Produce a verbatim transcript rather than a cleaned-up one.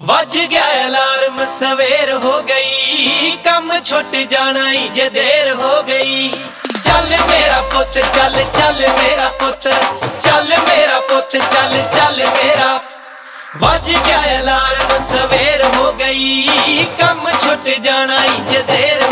ਵੱਜ ਗਿਆ ਅਲਾਰਮ ਸਵੇਰ ਹੋ ਗਈ, ਕੰਮ ਛੁੱਟ ਜਾਣਾ ਈ ਜੇ ਦੇਰ ਹੋ ਗਈ। ਚੱਲ ਮੇਰਾ ਪੁੱਤ ਚੱਲ ਚੱਲ ਮੇਰਾ ਪੁੱਤ, ਚੱਲ ਮੇਰਾ ਪੁੱਤ ਚੱਲ ਚੱਲ ਮੇਰਾ। ਵੱਜ ਗਿਆ ਅਲਾਰਮ ਸਵੇਰ ਹੋ ਗਈ, ਕੰਮ ਛੁੱਟ ਜਾਣਾ ਈ ਜੇ ਦੇਰ